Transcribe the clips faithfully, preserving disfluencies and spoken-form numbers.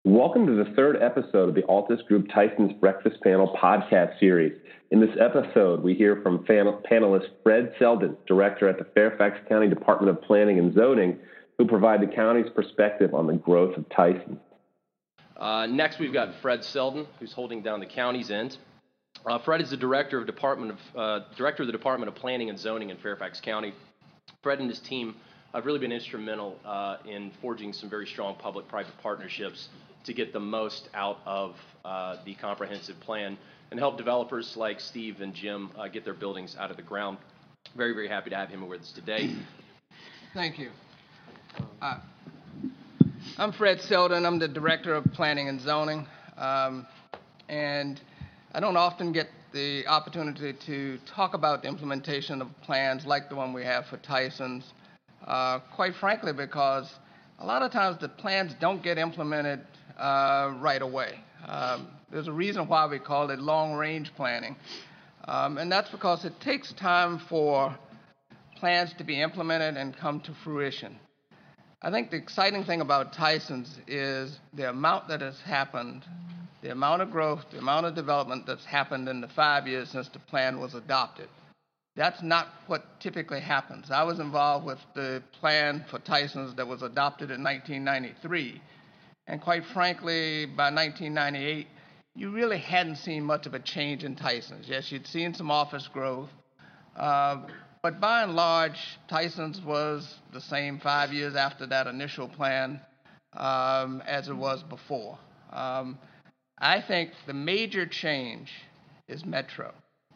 Welcome to the third episode of the Altus Group Tyson's Breakfast Panel podcast series. In this episode, we hear from fan- panelist Fred Selden, director at the Fairfax County Department of Planning and Zoning, who provide the county's perspective on the growth of Tyson. Uh, next, we've got Fred Selden, who's holding down the county's end. Uh, Fred is the director of Department of uh, director of the Department of Planning and Zoning in Fairfax County. Fred and his team have really been instrumental uh, in forging some very strong public-private partnerships to get the most out of uh, the comprehensive plan and help developers like Steve and Jim uh, get their buildings out of the ground. Very, very happy to have him with us today. Thank you. Uh, I'm Fred Selden. I'm the Director of Planning and Zoning. Um, and I don't often get the opportunity to talk about the implementation of plans like the one we have for Tyson's, uh, quite frankly, because a lot of times the plans don't get implemented uh, right away. Um, there's a reason why we call it long-range planning, um, and that's because it takes time for plans to be implemented and come to fruition. I think the exciting thing about Tyson's is the amount that has happened, the amount of growth, the amount of development that's happened in the five years since the plan was adopted. That's not what typically happens. I was involved with the plan for Tyson's that was adopted in nineteen ninety-three. And quite frankly, by nineteen ninety-eight, you really hadn't seen much of a change in Tyson's. Yes, you'd seen some office growth, uh, but by and large, Tyson's was the same five years after that initial plan um, as it was before. Um, I think the major change is Metro.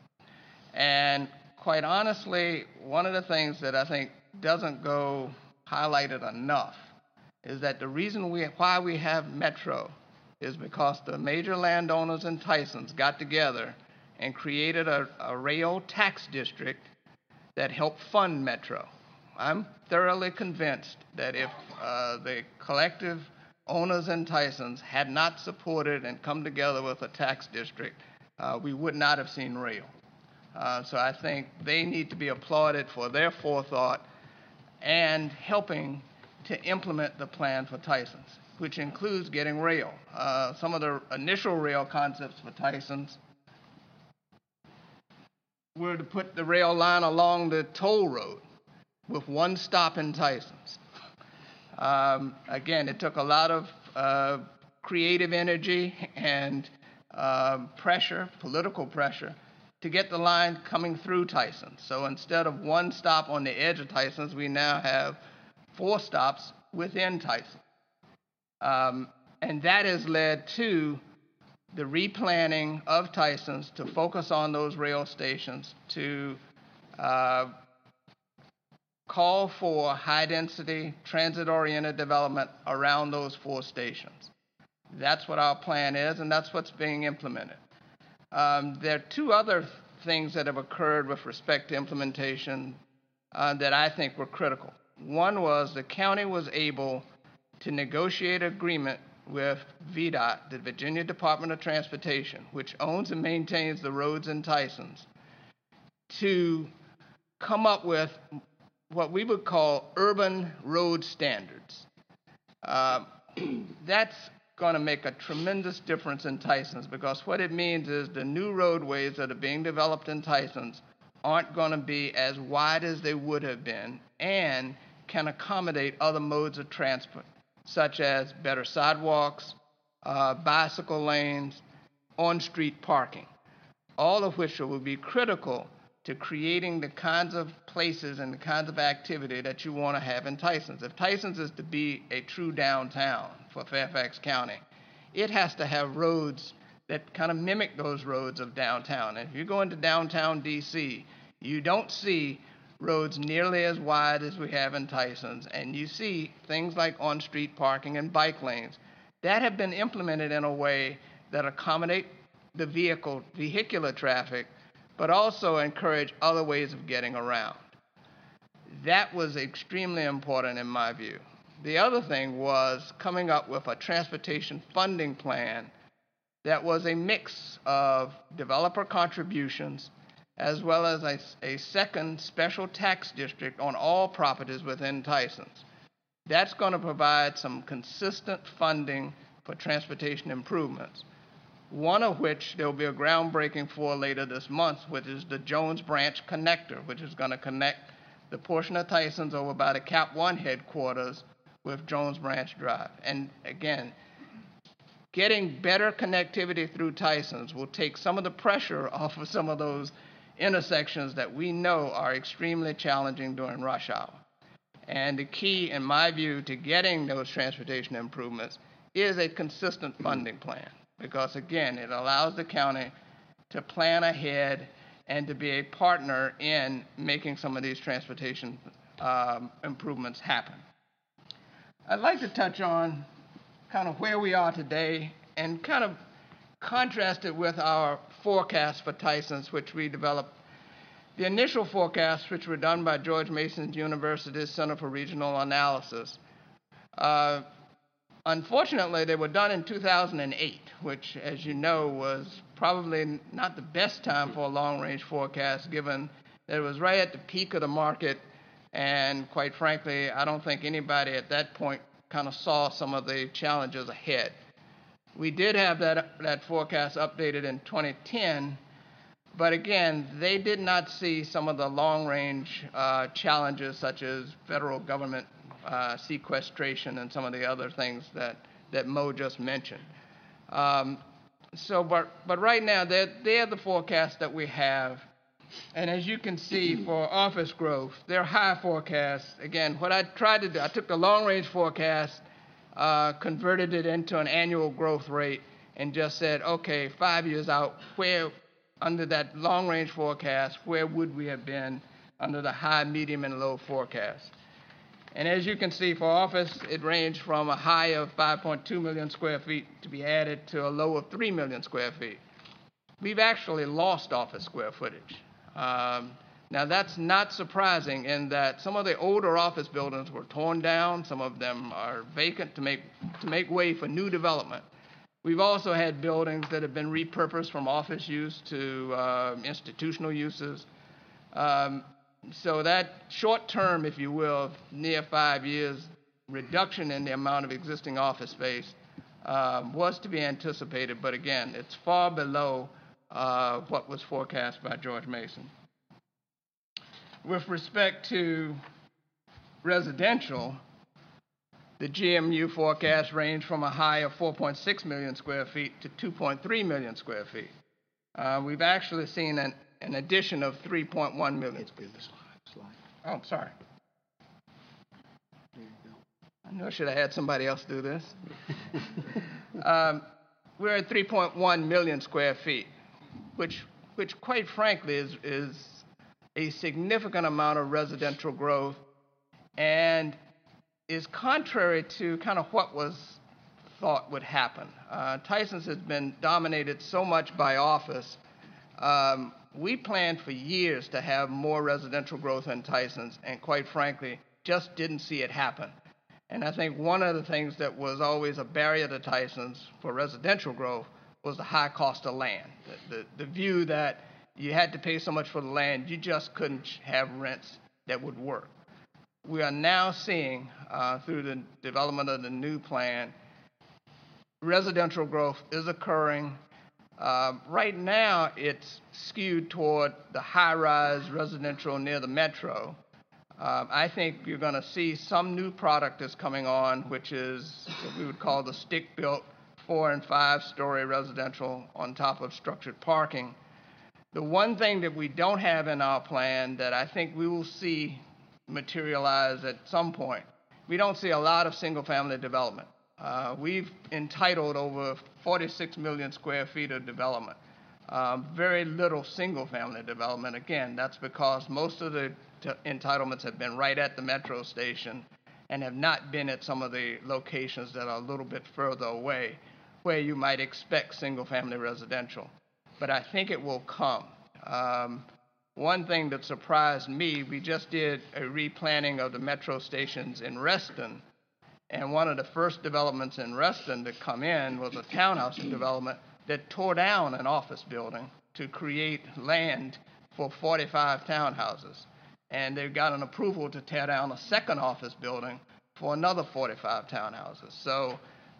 And quite honestly, one of the things that I think doesn't go highlighted enough is that the reason we, why we have Metro is because the major landowners in Tyson's got together and created a, a rail tax district that helped fund Metro. I'm thoroughly convinced that if uh, the collective owners in Tyson's had not supported and come together with a tax district, uh, we would not have seen rail. Uh, so I think they need to be applauded for their forethought and helping to implement the plan for Tyson's, which includes getting rail. Uh, some of the initial rail concepts for Tyson's were to put the rail line along the toll road with one stop in Tyson's. Um, again, it took a lot of uh, creative energy and uh, pressure, political pressure, to get the line coming through Tyson's. So instead of one stop on the edge of Tyson's, we now have four stops within Tyson. Um, and that has led to the replanning of Tyson's to focus on those rail stations, to uh, call for high-density, transit-oriented development around those four stations. That's what our plan is, and that's what's being implemented. Um, there are two other things that have occurred with respect to implementation uh, that I think were critical. One was the county was able to negotiate an agreement with V DOT, the Virginia Department of Transportation, which owns and maintains the roads in Tyson's, to come up with what we would call urban road standards. Uh, that's going to make a tremendous difference in Tyson's, because what it means is the new roadways that are being developed in Tyson's aren't going to be as wide as they would have been and can accommodate other modes of transport, such as better sidewalks, uh, bicycle lanes, on-street parking, all of which will be critical to creating the kinds of places and the kinds of activity that you want to have in Tyson's. If Tyson's is to be a true downtown for Fairfax County, it has to have roads that kind of mimic those roads of downtown. And if you go into downtown D C, you don't see roads nearly as wide as we have in Tyson's, and you see things like on-street parking and bike lanes that have been implemented in a way that accommodate the vehicle, vehicular traffic, but also encourage other ways of getting around. That was extremely important in my view. The other thing was coming up with a transportation funding plan that was a mix of developer contributions as well as a, a second special tax district on all properties within Tyson's. That's going to provide some consistent funding for transportation improvements, one of which there will be a groundbreaking for later this month, which is the Jones Branch Connector, which is going to connect the portion of Tysons over by the Cap One headquarters with Jones Branch Drive. And again, getting better connectivity through Tysons will take some of the pressure off of some of those intersections that we know are extremely challenging during rush hour. And the key, in my view, to getting those transportation improvements is a consistent funding plan, because again, it allows the county to plan ahead and to be a partner in making some of these transportation um, improvements happen. I'd like to touch on kind of where we are today and kind of contrast it with our forecast for Tysons, which we developed. The initial forecasts, which were done by George Mason University's Center for Regional Analysis, uh, unfortunately, they were done in two thousand eight, which, as you know, was probably not the best time for a long-range forecast, given that it was right at the peak of the market, and quite frankly, I don't think anybody at that point kind of saw some of the challenges ahead. We did have that, that forecast updated in twenty ten, but again, they did not see some of the long-range uh, challenges, such as federal government uh, sequestration and some of the other things that, that Mo just mentioned. Um, so, but, but right now, they're, they're the forecasts that we have. And as you can see, for office growth, they're high forecasts. Again, what I tried to do, I took the long-range forecast, uh, converted it into an annual growth rate, and just said, okay, five years out, where, under that long-range forecast, where would we have been under the high, medium, and low forecast? And as you can see, for office, it ranged from a high of five point two million square feet to be added to a low of three million square feet. We've actually lost office square footage. Um, now, that's not surprising in that some of the older office buildings were torn down. Some of them are vacant to make, to make way for new development. We've also had buildings that have been repurposed from office use to uh, institutional uses. Um, so that short term, if you will, near five years, reduction in the amount of existing office space um, was to be anticipated. But again, it's far below uh, what was forecast by George Mason. With respect to residential, the G M U forecast ranged from a high of four point six million square feet to two point three million square feet. Uh, we've actually seen an, an addition of three point one million. It's good, the slide, slide. Oh, I'm sorry. There you go. I knew I should have had somebody else do this. um, we're at three point one million square feet, which, which quite frankly is, is a significant amount of residential growth, and is contrary to kind of what was thought would happen. Uh, Tysons has been dominated so much by office. Um, we planned for years to have more residential growth in Tysons, and quite frankly, just didn't see it happen. And I think one of the things that was always a barrier to Tysons for residential growth was the high cost of land. The, the, the view that you had to pay so much for the land, you just couldn't have rents that would work. We are now seeing, uh, through the development of the new plan, residential growth is occurring. Uh, right now, it's skewed toward the high-rise residential near the metro. Uh, I think you're going to see some new product that's coming on, which is what we would call the stick-built four- and five-story residential on top of structured parking. The one thing that we don't have in our plan that I think we will see materialize at some point, we don't see a lot of single-family development. Uh, we've entitled over forty-six million square feet of development. Um, very little single-family development. Again, that's because most of the t- entitlements have been right at the metro station and have not been at some of the locations that are a little bit further away where you might expect single-family residential. But I think it will come. Um, One thing that surprised me, we just did a replanning of the metro stations in Reston, and one of the first developments in Reston to come in was a townhouse development that tore down an office building to create land for forty-five townhouses. And they've got an approval to tear down a second office building for another forty-five townhouses. So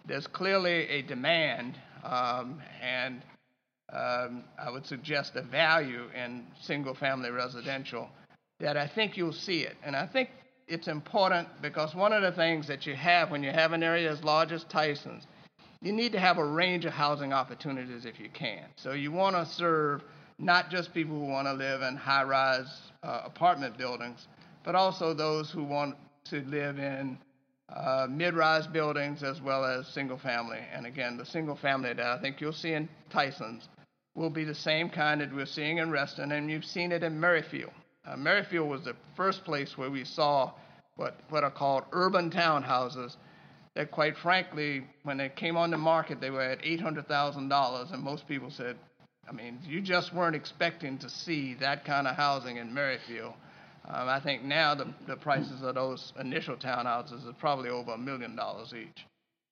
there's clearly a demand, um, and um, I would suggest a value in single-family residential that I think you'll see it. And I think it's important because one of the things that you have when you have an area as large as Tysons, you need to have a range of housing opportunities if you can. So you want to serve not just people who want to live in high-rise uh, apartment buildings, but also those who want to live in uh, mid-rise buildings as well as single-family. And again, the single-family that I think you'll see in Tysons will be the same kind that we're seeing in Reston, and you've seen it in Merrifield. Uh, Merrifield was the first place where we saw what, what are called urban townhouses that, quite frankly, when they came on the market, they were at eight hundred thousand dollars, and most people said, I mean, you just weren't expecting to see that kind of housing in Merrifield. Um, I think now the, the prices of those initial townhouses are probably over a million dollars each.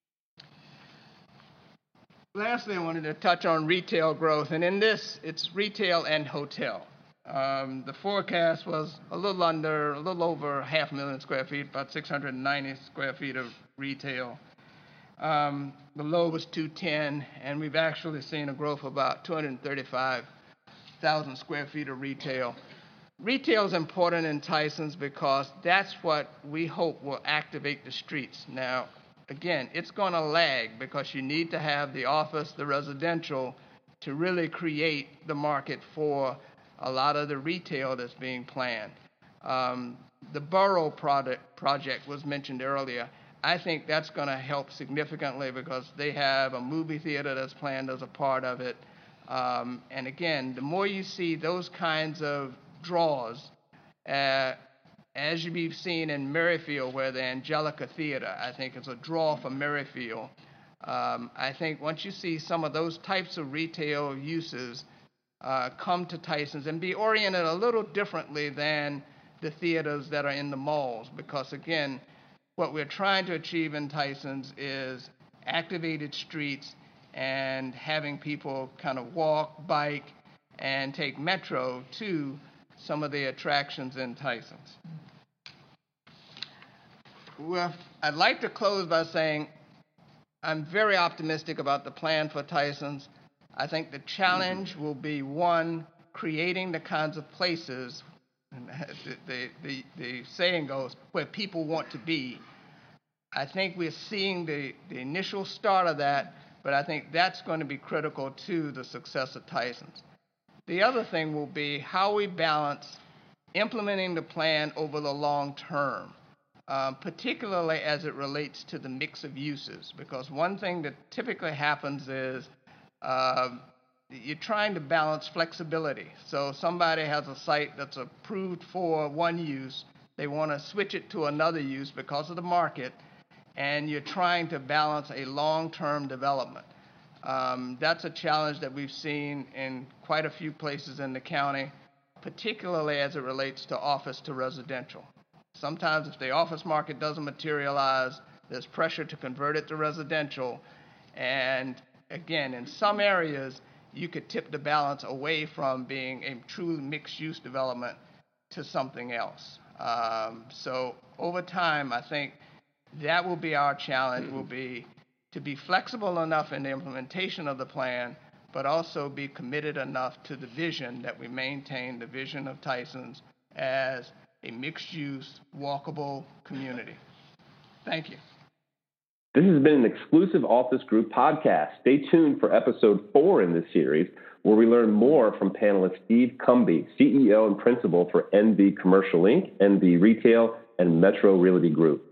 Lastly, I wanted to touch on retail growth, and in this, it's retail and hotel. Um, the forecast was a little under, a little over half a million square feet, about six hundred ninety square feet of retail. Um, the low was two ten, and we've actually seen a growth of about two hundred thirty-five thousand square feet of retail. Retail is important in Tysons because that's what we hope will activate the streets. Now, again, it's going to lag because you need to have the office, the residential, to really create the market for a lot of the retail that's being planned. Um, the borough product project was mentioned earlier. I think that's going to help significantly because they have a movie theater that's planned as a part of it. Um, and again, the more you see those kinds of draws, uh, as you've seen in Merrifield, where the Angelica Theater, I think, is a draw for Merrifield. Um, I think once you see some of those types of retail uses uh, come to Tysons and be oriented a little differently than the theaters that are in the malls, because again, what we're trying to achieve in Tysons is activated streets and having people kind of walk, bike, and take Metro to some of the attractions in Tysons. Well, I'd like to close by saying I'm very optimistic about the plan for Tysons. I think the challenge will be, one, creating the kinds of places, the, the, the, the saying goes, where people want to be. I think we're seeing the, the initial start of that, but I think that's going to be critical to the success of Tysons. The other thing will be how we balance implementing the plan over the long term, um, particularly as it relates to the mix of uses, because one thing that typically happens is uh, you're trying to balance flexibility. So somebody has a site that's approved for one use, they want to switch it to another use because of the market, and you're trying to balance a long-term development. Um, that's a challenge that we've seen in quite a few places in the county, particularly as it relates to office to residential. Sometimes if the office market doesn't materialize, there's pressure to convert it to residential. And again, in some areas, you could tip the balance away from being a truly mixed-use development to something else. Um, so over time, I think that will be our challenge, will be to be flexible enough in the implementation of the plan, but also be committed enough to the vision that we maintain the vision of Tysons as a mixed-use, walkable community. Thank you. This has been an exclusive Altus Group podcast. Stay tuned for episode four in this series, where we learn more from panelist Steve Cumby, C E O and principal for N V Commercial Incorporated, N V Retail, and Metro Realty Group.